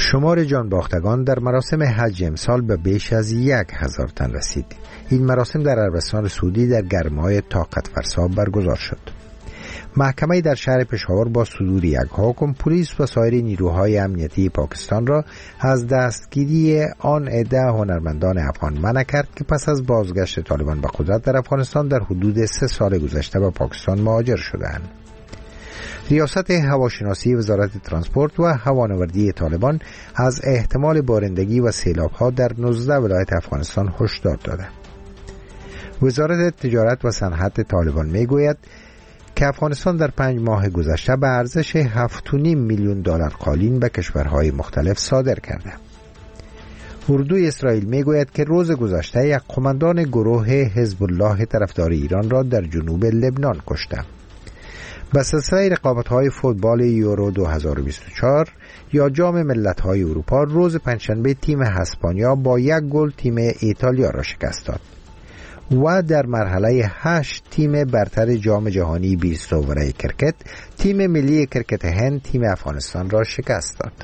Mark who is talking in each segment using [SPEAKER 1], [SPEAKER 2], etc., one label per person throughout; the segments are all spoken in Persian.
[SPEAKER 1] شمار جانباختگان در مراسم حج امسال به بیش از 1000 تن رسید. این مراسم در عربستان سعودی در گرمای طاقت فرسا برگزار شد. محکمه در شهر پشاور با صدور یک حکم پلیس و سایر نیروهای امنیتی پاکستان را از دستگیری آن عده هنرمندان افغان منع کرد که پس از بازگشت طالبان به قدرت در افغانستان در حدود 3 سال گذشته به پاکستان مهاجر شدند. ریاست هواشناسی وزارت ترانسپورت و هوانوردی طالبان از احتمال بارندگی و سیلاب‌ها در 19 ولایت افغانستان هشدار داده. وزارت تجارت و صنعت طالبان میگوید که افغانستان در 5 ماه گذشته به ارزش 7.5 میلیون دلار قالین به کشورهای مختلف صادر کرده. اردوی اسرائیل میگوید که روز گذشته یک قماندان گروه حزب الله طرفدار ایران را در جنوب لبنان کشته. به سلسله رقابت‌های فوتبال یورو 2024 یا جام ملت‌های اروپا روز پنجشنبه تیم اسپانیا با 1 گل تیم ایتالیا را شکست داد و در مرحله 8 تیم برتر جام جهانی 20 اووره کرکت تیم ملی کرکت هند تیم افغانستان را شکست داد.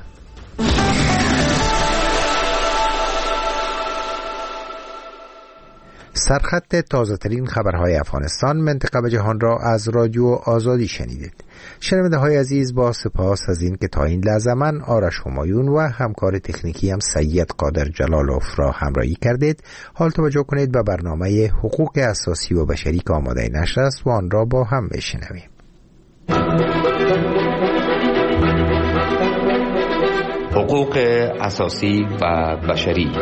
[SPEAKER 1] سرخط تازه ترین خبرهای افغانستان، منطقه و جهان را از رادیو آزادی شنیدید. شنونده های عزیز، با سپاس از این که تا این لحظه من آرش همایون و همکار تکنیکی هم سید قادر جلالوف را همراهی کردید. حال توجه کنید به برنامه حقوق اساسی و بشری که آماده نشر است و آن را با هم بشنویم.
[SPEAKER 2] حقوق اساسی و بشری.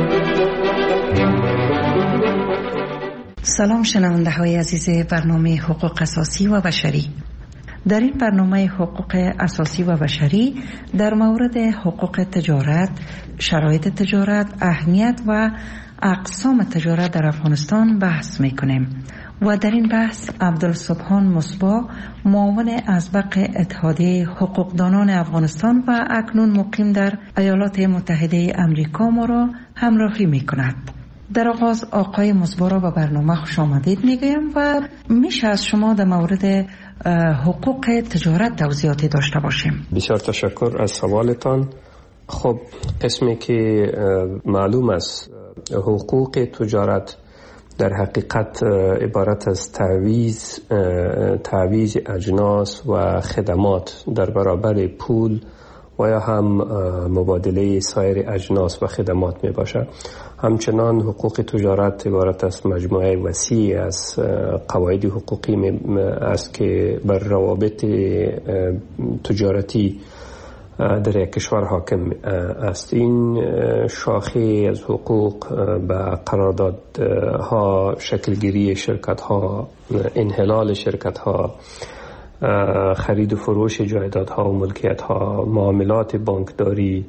[SPEAKER 3] سلام شنونده های عزیز برنامه حقوق اساسی و بشری. در این برنامه حقوق اساسی و بشری در مورد حقوق تجارت، شرایط تجارت، اهمیت و اقسام تجارت در افغانستان بحث میکنیم و در این بحث عبدالسبحان مصباح، معاون ازبق اتحادیه حقوقدانان افغانستان و اکنون مقیم در ایالات متحده امریکا ما را همراهی میکند. در آغاز آقای مصباح را به برنامه خوش آمدید میگویم و میشه از شما در مورد حقوق تجارت توضیحاتی داشته باشیم.
[SPEAKER 4] بسیار تشکر از سوالتان. خب قسمی که معلوم است حقوق تجارت در حقیقت عبارت از تعویض اجناس و خدمات در برابر پول و یا هم مبادله سایر اجناس و خدمات می باشد. همچنان حقوق تجارت عبارت از مجموعه وسیع از قواعد حقوقی است که بر روابط تجارتی در یک کشور حاکم است. این شاخه از حقوق به قراردادها، شکلگیری شرکت‌ها، انحلال شرکت‌ها، خرید و فروش جایدادها و ملکیت‌ها، معاملات بانکداری،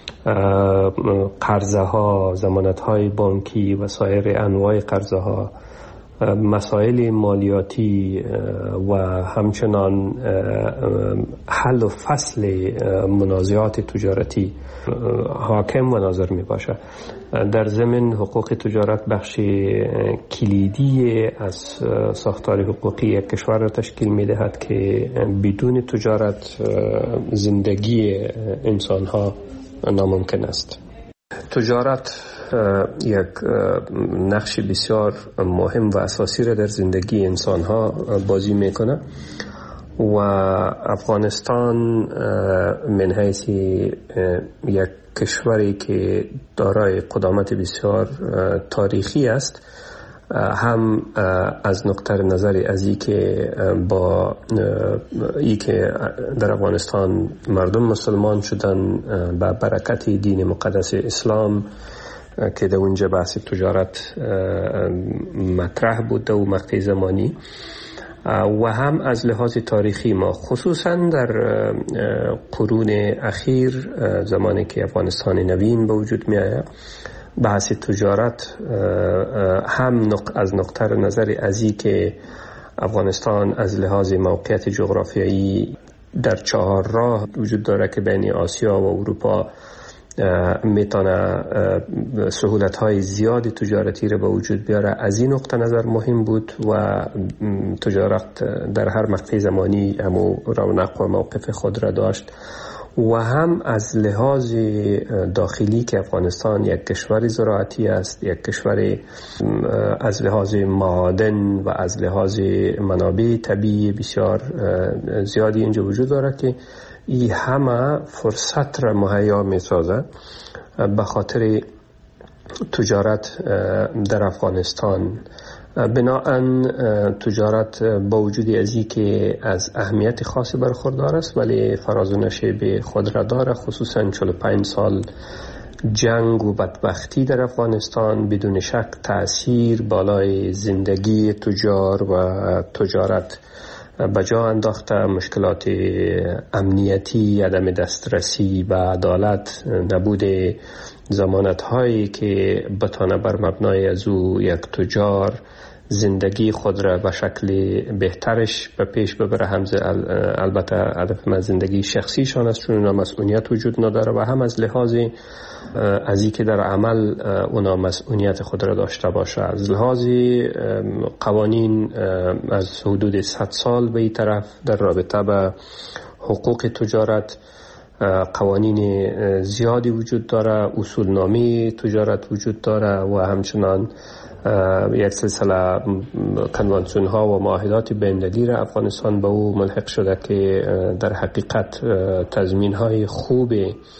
[SPEAKER 4] قرضه ها، ضمانت های بانکی و سایر انواع قرضه ها، مسائل مالیاتی و همچنان حل و فصل منازعات تجارتی حاکم و ناظر می باشد. در ضمن حقوق تجارت بخش کلیدی از ساختار حقوقی یک کشور را تشکیل می دهد که بدون تجارت زندگی انسان ها ناممکن است. تجارت یک نقش بسیار مهم و اساسی را در زندگی انسان ها بازی میکنه و افغانستان من حیث یک کشوری که دارای قدامت بسیار تاریخی است، هم از نقطه نظر از ای که با ای که در افغانستان مردم مسلمان شدن با برکت دین مقدس اسلام که در اونجا بحث تجارت مطرح بوده و مقطع زمانی، و هم از لحاظ تاریخی ما خصوصا در قرون اخیر زمانی که افغانستان نوین به وجود می آید، بحث تجارت هم از نقطه نظر ازی که افغانستان از لحاظ موقعیت جغرافیایی در 4 راه وجود داره که بین آسیا و اروپا میتونه سهولت‌های زیادی تجارتی رو به وجود بیاره. از این نقطه نظر مهم بود و تجارت در هر مقطع زمانی همو رونق و موقف خود را داشت و هم از لحاظ داخلی که افغانستان یک کشور زراعتی است، یک کشور از لحاظ معادن و از لحاظ منابع طبیعی بسیار زیادی اینجا وجود دارد که این همه فرصت را مهیا می سازد به خاطر تجارت در افغانستان. بناهن تجارت با وجود ازی که از اهمیت خاصی برخوردار است ولی فراز و نشیب خود را داره، خصوصا 45 سال جنگ و بدبختی در افغانستان بدون شک تأثیر بالای زندگی تجار و تجارت بجا انداخته. مشکلات امنیتی، عدم دسترسی به عدالت، نبود ضمانت هایی که بتانه بر مبنای از او یک تجار زندگی خود را به شکل بهترش به پیش ببره. البته هدف من زندگی شخصیشان است چون اونا مسئولیت وجود نداره و هم از لحاظ از این که در عمل اونا مسئولیت خود را داشته باشه. از لحاظ قوانین از حدود 100 سال به این طرف در رابطه به حقوق تجارت قوانین زیادی وجود داره، اصولنامه تجارت وجود داره و همچنان یک سلسله کنوانسیون ها و معاهدات بین‌المللی را افغانستان به او ملحق شده که در حقیقت تضمین های خوب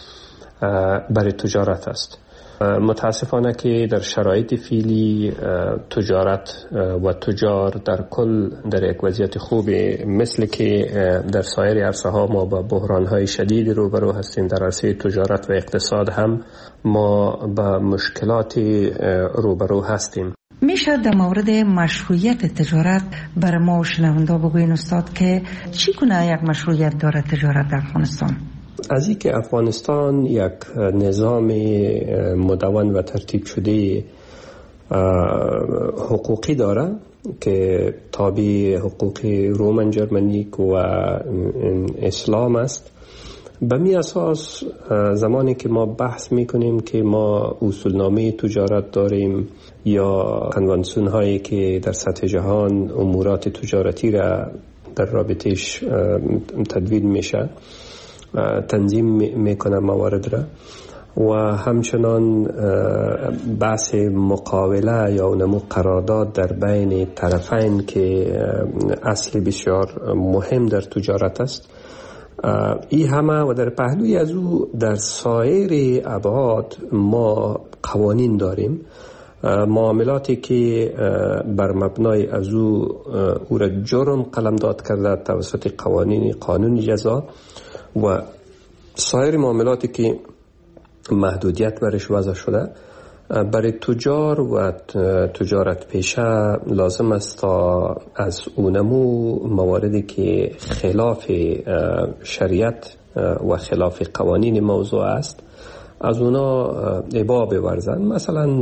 [SPEAKER 4] برای تجارت است. متاسفانه که در شرایط فعلی تجارت و تجار در کل در یک وضعیت خوب مثل که در سایر عرصه ها ما با بحران های شدید روبرو هستیم. در عرصه تجارت و اقتصاد هم ما با مشکلات روبرو هستیم.
[SPEAKER 3] میشه در مورد مشروعیت تجارت برای ما و شنونده بگوین استاد که چی کنه یک مشروعیت داره تجارت در افغانستان؟
[SPEAKER 4] از این که افغانستان یک نظام مدون و ترتیب شده حقوقی داره که تابع حقوق رومن جرمنیک و اسلام است. به می اساس زمانی که ما بحث میکنیم که ما اصولنامه تجارت داریم یا کنوانسیون هایی که در سطح جهان امورات تجارتی را در رابطهش تدوین میشه، تنظیم میکنه موارد را و همچنان بحث مقاوله یا اونمو قرارداد در بین طرفین که اصل بسیار مهم در تجارت است. این همه و در پهلوی از او در سایر ابعاد ما قوانین داریم، معاملاتی که بر مبنای از او را جرم قلمداد کرده توسط قانون جزا و سایر معاملاتی که محدودیت برش وضع شده. برای تجار و تجارت پیشه لازم است تا از اونمو مواردی که خلاف شریعت و خلاف قوانین موضوع است از اونا ابا بورزن. مثلا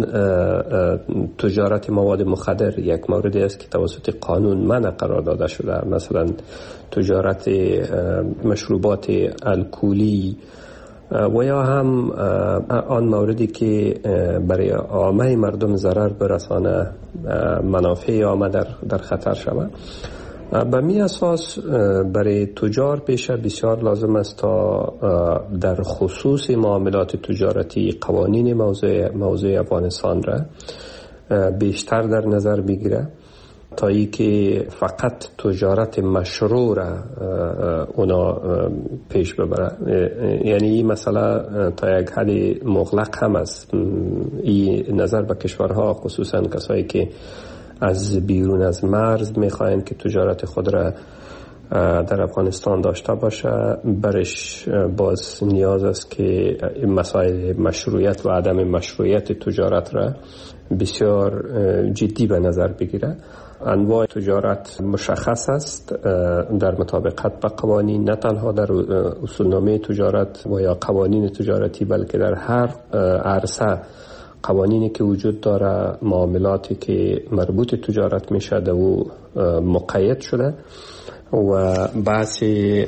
[SPEAKER 4] تجارت مواد مخدر یک موردی است که توسط قانون منع قرار داده شده. مثلا تجارت مشروبات الکلی و یا هم آن موردی که برای عامه مردم ضرر برسانه، منافع عامه در خطر شود. به می اساس برای تجار پیشه بسیار لازم است تا در خصوص معاملات تجارتی قوانین موضوع افغانستان را بیشتر در نظر بگیره تا ای که فقط تجارت مشروع را اونا پیش ببره. یعنی این مسئله تا یک حد مغلق هم است. این نظر به کشورها خصوصا کسایی که از بیرون از مرز میخواین که تجارت خود را در افغانستان داشته باشه، برش باز نیاز است که مسائل مشروعیت و عدم مشروعیت تجارت را بسیار جدی به نظر بگیره. انواع تجارت مشخص است در مطابقت با قوانین، نه تنها در اصولنامه تجارت و یا قوانین تجارتی بلکه در هر عرصه قوانینی که وجود داره، معاملاتی که مربوط تجارت میشه در او مقید شده و بحث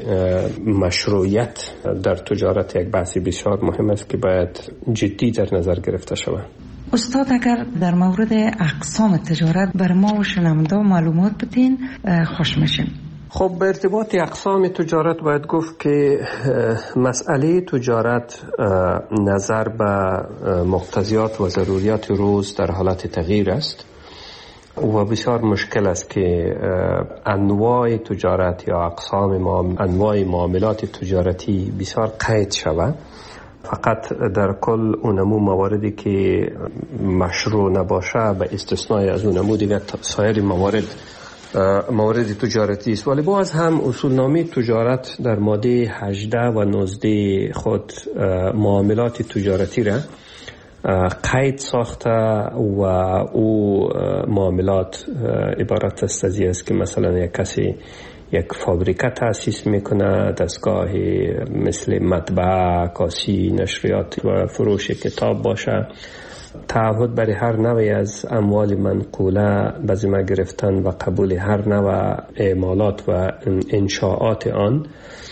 [SPEAKER 4] مشروعیت در تجارت یک بحث بسیار مهم است که باید جدی در نظر گرفته شود.
[SPEAKER 3] استاد اگر در مورد اقسام تجارت بر ما و شنونده معلومات بدین خوش میشیم.
[SPEAKER 4] خب به ارتباط اقسام تجارت باید گفت که مسئله تجارت نظر به مقتضیات و ضروریات روز در حالت تغییر است و بسیار مشکل است که انواع تجارت یا اقسام انواع معاملات تجارتی بسیار قید شود. فقط در کل اونمو مواردی که مشروع نباشه به استثنای از اونمو دیگر سایر موارد تجارتی است. ولی باز هم اصولنامه تجارت در ماده 18 و 19 خود معاملات تجارتی را قید ساخته و او معاملات عبارت است که مثلا یک کسی یک فابریکه تأسیس میکنه، دستگاه مثل مطبعه، کاسی، نشریات و فروش کتاب باشه، تعهد برای هر نوعی از اموال منقوله به ذمه گرفتن و قبول هر نوع اعمالات و انشاءات آن،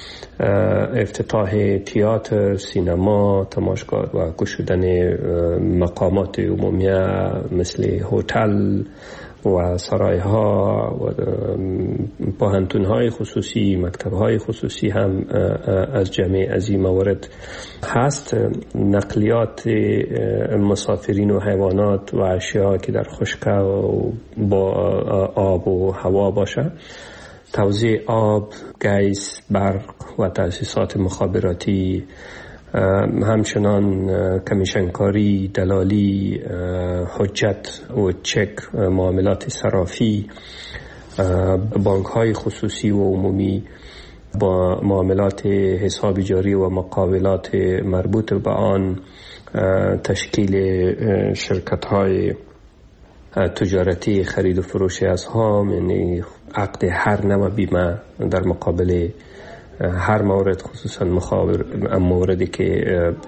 [SPEAKER 4] افتتاح تئاتر، سینما، تماشاگاه و گشودن مقامات عمومیه مثل هتل و سرایها و پوهنتون‌های خصوصی، مکتب‌های خصوصی هم از جمع از این موارد هست. نقلیات مسافرین و حیوانات و اشیاء که در خشک و با آب و هوا باشه، توزیع آب، گیس، برق و تأسیسات مخابراتی، همچنان کمیشنکاری، دلالی، حجت و چک، معاملات صرافی، بانک‌های خصوصی و عمومی، با معاملات حساب جاری و مقاولات مربوط به آن، تشکیل شرکت‌های تجارتی خرید و فروش اسهام، یعنی عقد هر نوع بیمه در مقابل هر مورد، خصوصا موردی که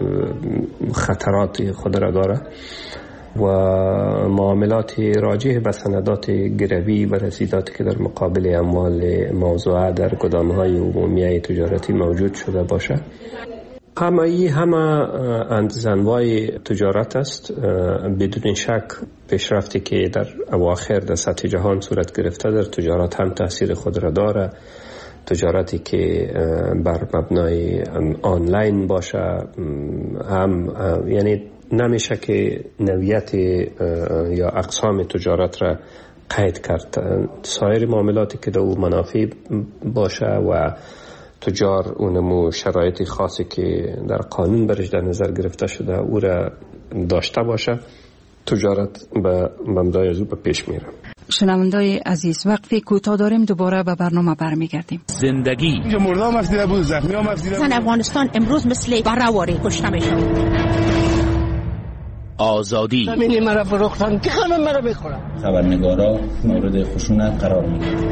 [SPEAKER 4] خطرات خود را داره، و معاملات راجع به سندات گروی و رسیداتی که در مقابل اموال موضوعه در گدام‌های عمومی تجارتی موجود شده باشه. همه انواع تجارت است. بدون شک پیشرفتی که در اواخر در سطح جهان صورت گرفته در تجارت هم تاثیر خود را داره. تجارتی که بر مبنای آنلاین باشه هم، یعنی نمیشه که نوعیت یا اقسام تجارت را قید کرد. سایر معاملاتی که در او منافع باشه و تجار اونمو شرایط خاصی که در قانون برش در نظر گرفته شده او را داشته باشه، تجارت به مبنای از او به پیش میره.
[SPEAKER 5] شنوندای عزیز، وقتی کوتاه داریم دوباره به برنامه برمیگردیم.
[SPEAKER 6] زندگی
[SPEAKER 7] مردم افزیده بود، زخمی هم افزیده بود.
[SPEAKER 8] افغانستان امروز مثل بره‌واری کشته میشه.
[SPEAKER 6] آزادی
[SPEAKER 7] زمین مرا فروختن که همه مرا بخورن.
[SPEAKER 9] خبرنگارا مورد خشونت قرار میگیرن.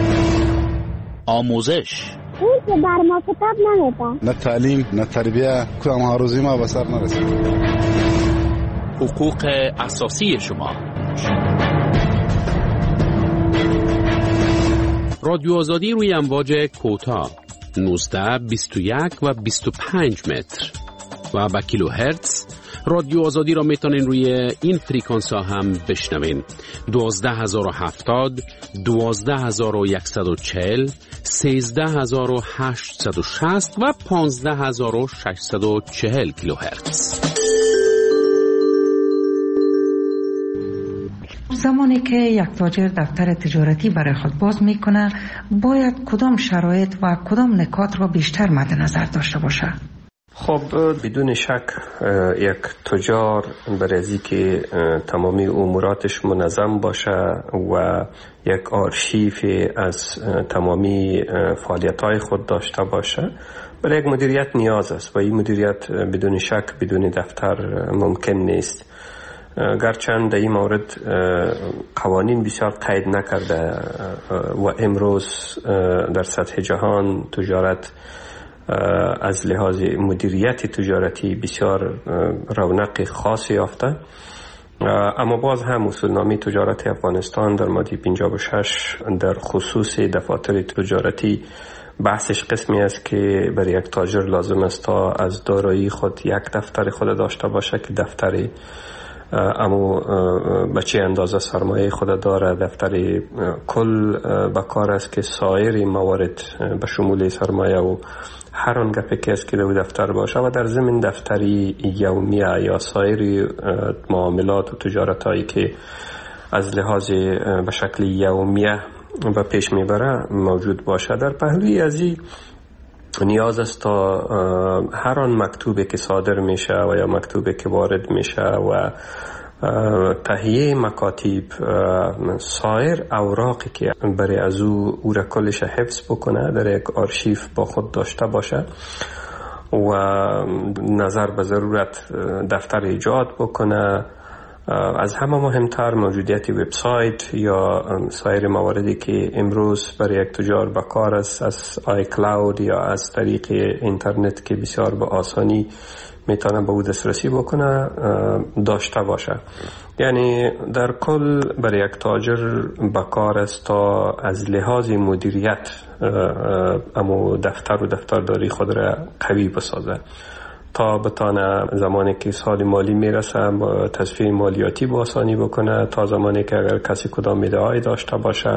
[SPEAKER 6] آموزش
[SPEAKER 10] اون که بر ما کتاب نمیده.
[SPEAKER 7] نه تعلیم، نه تربیه، کدام هاروزی ما به سر نرسید.
[SPEAKER 6] حقوق اساسی شما. رادیو آزادی روی امواج کوتاه 19، 21 و 25 متر و با کیلوهرتز. رادیو آزادی را میتونین روی این فریکانس ها هم بشنوین: 12070، 12140، 13860 و 15640 کیلوهرتز.
[SPEAKER 3] زمانی که یک تاجر دفتر تجارتی برای خود باز میکنه، باید کدام شرایط و کدام نکات را بیشتر مد نظر داشته باشه؟
[SPEAKER 4] خب بدون شک یک تجار برای از اینکه تمامی اموراتش منظم باشه و یک آرشیو از تمامی فعالیت‌های خود داشته باشه، برای یک مدیریت نیاز است و این مدیریت بدون شک بدون دفتر ممکن نیست. گرچند در این مورد قوانین بسیار قید نکرده و امروز در سطح جهان تجارت از لحاظ مدیریت تجارتی بسیار رونق خاصی یافته، اما باز هم اصولنامه تجارت افغانستان در ماده 56 در خصوص دفاتر تجارتی بحثش قسمی است که برای یک تاجر لازم است تا از دارایی خود یک دفتر خود داشته باشه که دفتر اما به چه اندازه سرمایه خود داره، دفتر کل به کار است که سایر موارد به شمول سرمایه و هر آن گپی که است که در دفتر باشه و در ضمن دفتری یومیه یا سایر معاملات و تجارت هایی که از لحاظ به شکل یومیه به پیش میبره موجود باشه. در پهلوی از این نیاز است تا هر آن مکتوبی که صادر میشه و یا مکتوبی که وارد میشه و تهیه مکاتب سایر اوراقی که برای از او را کلش حفظ بکنه در یک آرشیف با خود داشته باشه و نظر به ضرورت دفتر ایجاد بکنه. از همه مهمتر موجودیت وبسایت یا سایر مواردی که امروز برای یک تجار به کار است از آی کلاود یا از طریق اینترنت که بسیار به آسانی میتونه به او دسترسی بکنه داشته باشه. یعنی در کل برای یک تاجر به کار است تا از لحاظ مدیریت اما دفتر و دفترداری خود را قوی بسازه تا بتانه زمانی که سال مالی میرسه تصفیه مالیاتی با آسانی بکنه، تا زمانی که اگر کسی کدام ادعایی داشته باشه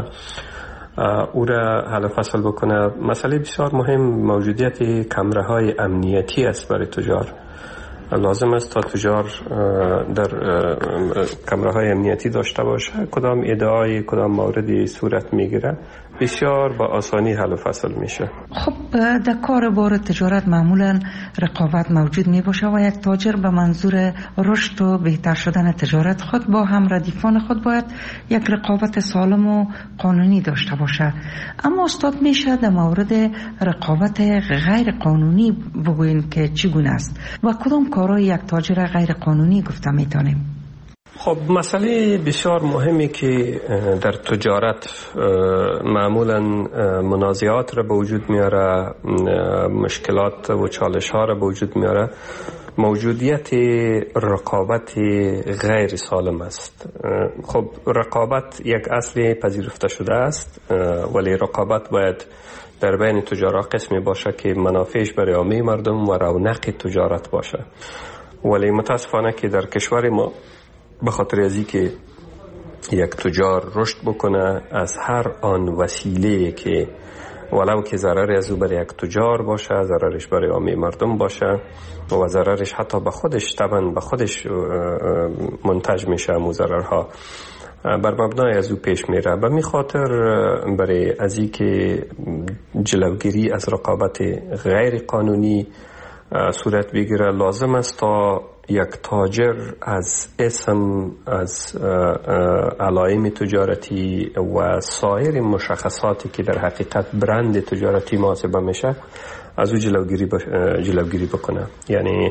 [SPEAKER 4] او را حل فصل بکنه. مسئله بسیار مهم موجودیت کمره های امنیتی است برای تجار. لازم است تا تجار در کمره های امنیتی داشته باشه. کدام ادعای کدام موردی صورت میگیره بسیار با آسانی حل و فصل میشه.
[SPEAKER 3] خب در کار بار تجارت معمولا رقابت موجود می باشه و یک تاجر به منظور رشد و بهتر شدن تجارت خود با هم ردیفان خود باید یک رقابت سالم و قانونی داشته باشه. اما استاد میشه در مورد رقابت غیر قانونی بگوین که چگونه است و کدام کارهای یک تاجر غیر قانونی گفته میتونیم؟
[SPEAKER 4] خب مسئله بسیار مهمی که در تجارت معمولا منازعات را به وجود میاره، مشکلات و چالش ها را به وجود میاره، موجودیت رقابت غیر سالم است. خب رقابت یک اصل پذیرفته شده است، ولی رقابت باید در بین تجارا قسمی باشه که منافعش برای عامه مردم و رونق تجارت باشه. ولی متاسفانه که در کشور ما به خاطر ازی که یک تجار رشد بکنه از هر آن وسیله که ولو که ضرری از او برای یک تجار باشه، ضررش برای عامه مردم باشه و ضررش حتی به خودش طبعا به خودش منتج میشه، مو ضررها بر مبنای از او پیش میره. به می خاطر برای ازی که جلوگیری از رقابت غیر قانونی صورت بگیره لازم است تا یک تاجر از اسم، از علائم تجارتی و سایر مشخصاتی که در حقیقت برند تجارتی محاسبه میشه از او جلوگیری بکنه. یعنی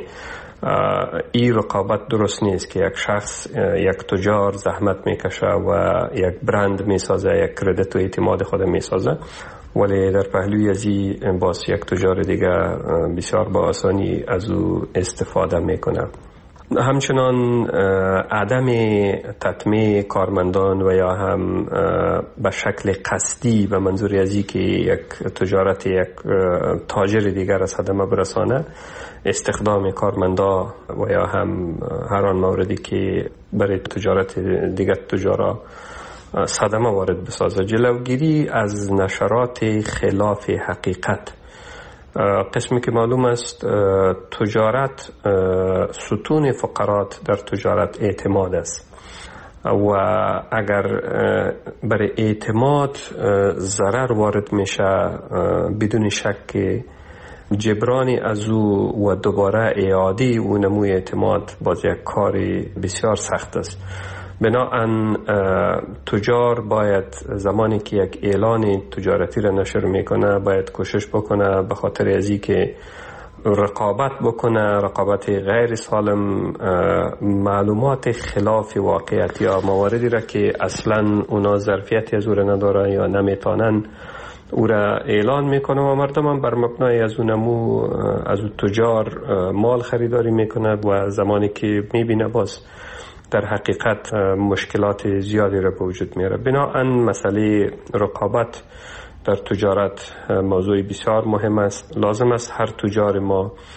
[SPEAKER 4] این رقابت درست نیست که یک شخص، یک تجار زحمت میکشه و یک برند میسازه، یک کردیت و اعتماد خود میسازه، ولی در پهلوی ازی باز یک تجار دیگه بسیار با آسانی از او استفاده میکنه. همچنان عدم تطمیع کارمندان و یا هم به شکل قصدی به منظور ازی که یک تجارت یک تاجر دیگر از صدمه برسانه، استخدام کارمندا و یا هم هر آن موردی که برای تجارت دیگر تجارا صدمه وارد بسازه. جلوگیری از نشرات خلاف حقیقت. قسمی که معلوم است تجارت ستون فقرات در تجارت اعتماد است و اگر برای اعتماد ضرر وارد میشه بدون شک جبرانی از او و دوباره اعاده او نموی اعتماد باز یک کاری بسیار سخت است. بنابراین تجار باید زمانی که یک اعلان تجارتی را نشر میکنه باید کوشش بکنه به خاطر ازی که رقابت بکنه، رقابت غیر سالم، معلومات خلاف واقعیت یا مواردی را که اصلا اونا ظرفیتی از او را ندارن یا نمیتونن او را اعلان میکنه و مردم هم بر مبنای از اون نمو از اون تجار مال خریداری میکنه و زمانی که میبینه باز در حقیقت مشکلات زیادی را به وجود میاره. بنابراین مسئله رقابت در تجارت موضوع بسیار مهم است. لازم است هر تجار ما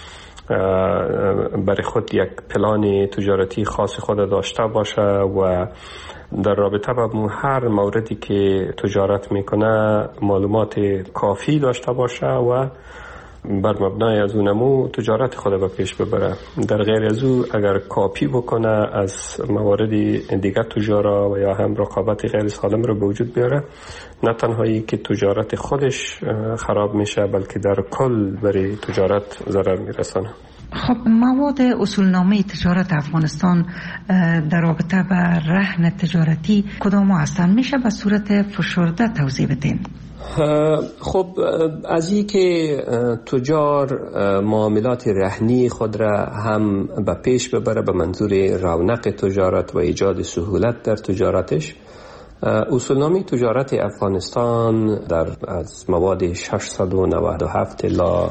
[SPEAKER 4] برای خود یک پلان تجارتی خاص خود داشته باشه و در رابطه با هر موردی که تجارت میکنه معلومات کافی داشته باشه و بر مبنای از اونمو تجارت خود به پیش ببره. در غیر از او اگر کاپی بکنه از موارد دیگر تجارا و یا هم رقابت غیر سالم رو به وجود بیاره، نه تنهایی که تجارت خودش خراب میشه بلکه در کل برای تجارت ضرر میرسانه.
[SPEAKER 3] خب مواد اصولنامه تجارت افغانستان در رابطه با رهن تجارتی کدام هستند؟ میشه به صورت فشرده توضیح بدین؟
[SPEAKER 4] خب از این که تجار معاملات رهنی خود را هم به پیش ببره به منظور رونق تجارت و ایجاد سهولت در تجارتش، اصولنامه تجارت افغانستان از مواد 697 الی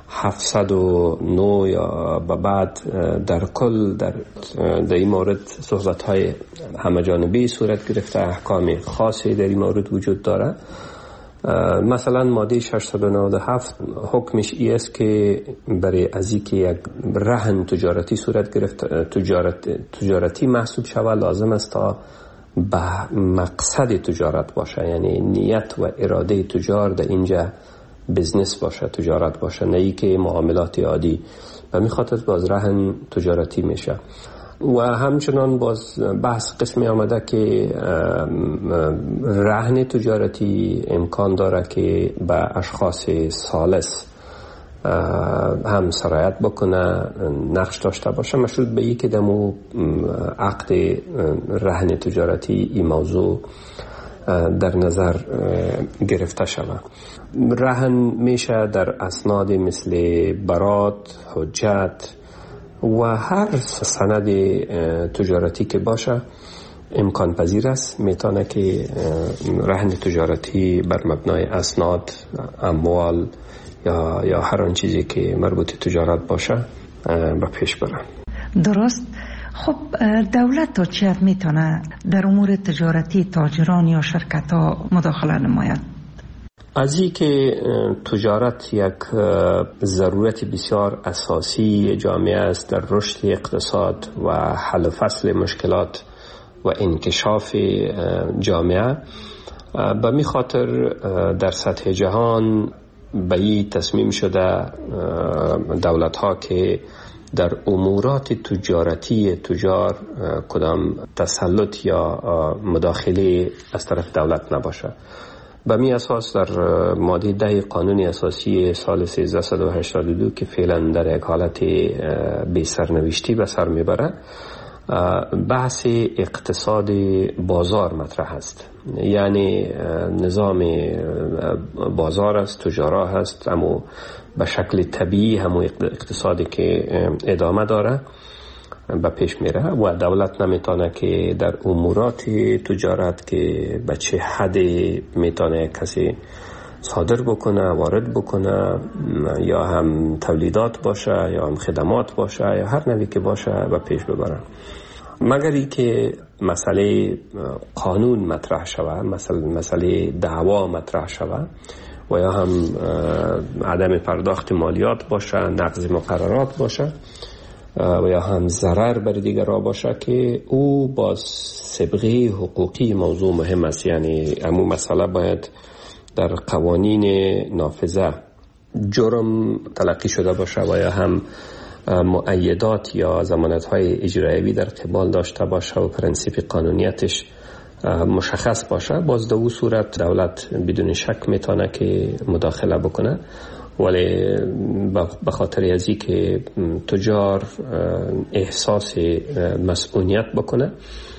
[SPEAKER 4] 709 یا به بعد در کل در این مورد صحبت‌های همه‌جانبی صورت گرفته، احکام خاصی در این مورد وجود داره. مثلا ماده 697 حکمش ای است که برای از اینکه یک رهن تجارتی صورت گرفت تجارتی محسوب شود لازم است تا به مقصد تجارت باشه، یعنی نیت و اراده تجار در اینجا بزنس باشه، تجارت باشه، نه ای که معاملات عادی. و می خاطر باز رهن تجارتی میشه. و همچنان باز بحث قسمی آمده که رهن تجارتی امکان داره که به اشخاص ثالث هم سرایت بکنه، نقش داشته باشه، مشروط به این که دمو عقد رهن تجارتی این موضوع در نظر گرفته شود. رهن میشه در اسناد مثل برات، حجت و هر سند تجارتی که باشه امکان پذیر است. میتونه که رهن تجارتی بر مبنای اسناد، اموال یا هر آن چیزی که مربوط تجارت باشه به پیش بره.
[SPEAKER 3] درست. خب دولت تا چه حد میتونه در امور تجارتی تاجران یا شرکت ها مداخله نماید؟
[SPEAKER 4] از این که تجارت یک ضرورت بسیار اساسی جامعه است در رشد اقتصاد و حل و فصل مشکلات و انکشاف جامعه، به می خاطر در سطح جهان به این تصمیم شده دولت ها که در امورات تجارتی تجار کدام تسلط یا مداخله از طرف دولت نباشه. به می اساس در ماده 10 قانون اساسی سال 1382 که فعلا در یک حالت بی سرنوشتی به سر میبره، بحث اقتصاد بازار مطرح است. یعنی نظام بازار است، تجارا هست، اما به شکل طبیعی همون اقتصادی که ادامه داره به پیش میره و دولت نمیتونه که در امورات تجارت که به چه حد میتونه کسی صادر بکنه، وارد بکنه، یا هم تولیدات باشه یا هم خدمات باشه یا هر نوعی که باشه به پیش ببره، مگر ای که مسئله قانون مطرح شود، مسئله دعوا مطرح شود و یا هم عدم پرداخت مالیات باشه، نقض مقررات باشه و یا هم ضرر بر دیگران باشه که او باز سابقه حقوقی موضوع مهم است. یعنی همون مسئله باید در قوانین نافذه جرم تلقی شده باشه و یا هم مؤیدات یا ضمانت‌های اجرایی در قبال داشته باشه و پرنسیپ قانونیتش مشخص باشه. باز در اون صورت دولت بدون شک میتونه که مداخله بکنه، ولی به خاطر ازی که تجار احساس مسئولیت بکنه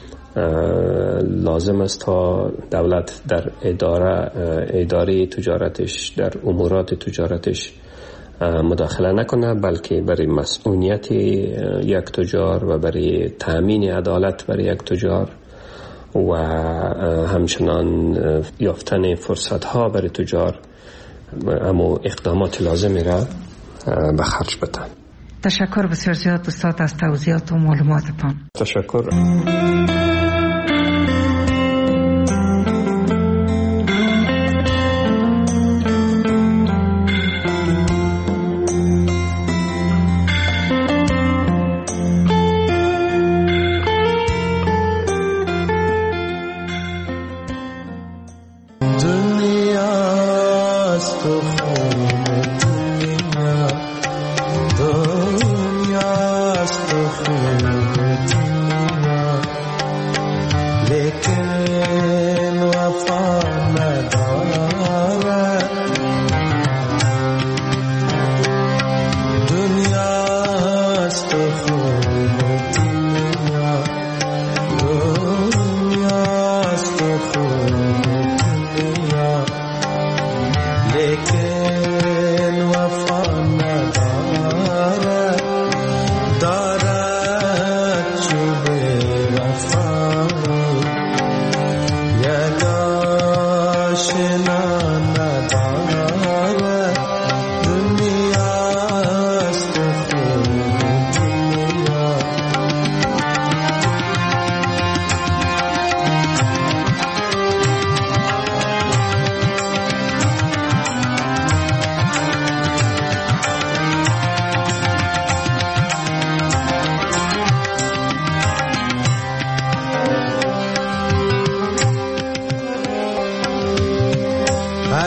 [SPEAKER 4] لازم است تا دولت در اداره تجارتش، در امورات تجارتش مداخله نکنه، بلکه برای مسئولیت یک تجار و برای تأمین عدالت برای یک تجار و همچنان یافتن فرصت ها برای تجار اما اقدامات لازمی را به خرج بدن.
[SPEAKER 3] تشکر بسیار زیاد استاد از توضیحات و معلوماتتان.
[SPEAKER 4] تشکر.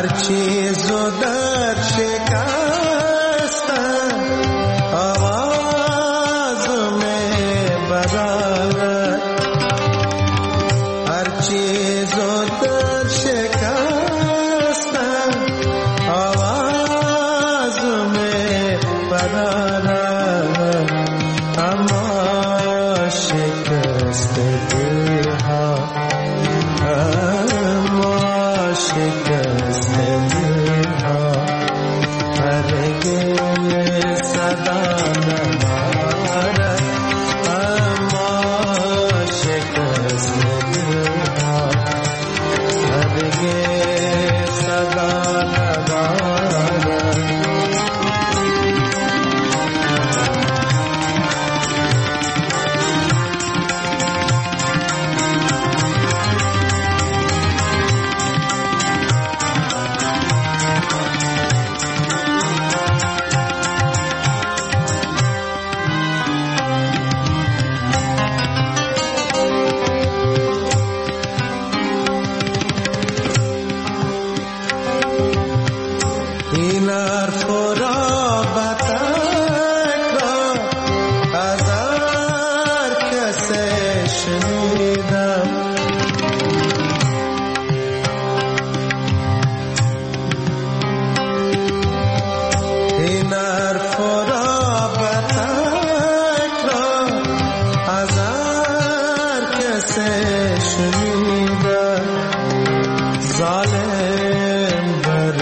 [SPEAKER 11] هر چیز و در شکستن آواز میں برآرد هر چیز و در شکستن آواز میں برآرد اما شکست دل ها اما شکست دل ها هرگز صدا نبارد اما شکست دل ها هرگز صدا نبارد این حرف را به تکرار از هر کسی شنیدم این حرف را به تکرار از هر کسی شنیدم ظالم بر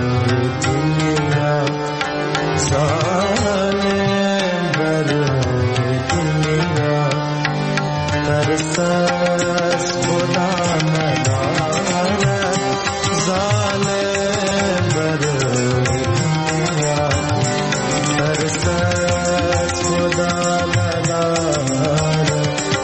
[SPEAKER 11] ظالم بر دنیا ترس از خدا ندارد ظالم بر دنیا ترس از خدا ندارد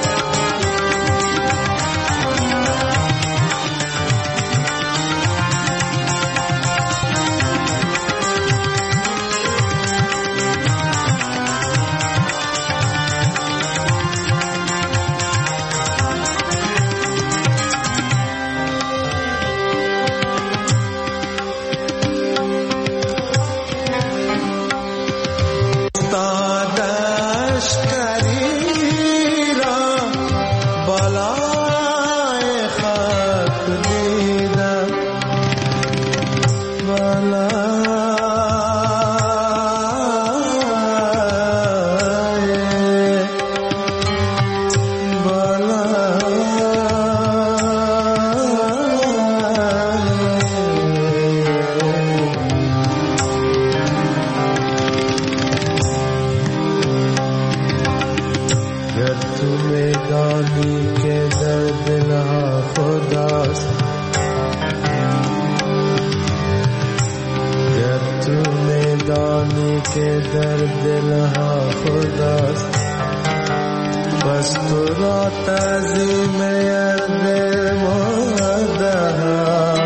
[SPEAKER 11] کے در دل ها خداست بس تو را تعظیم ارد مادها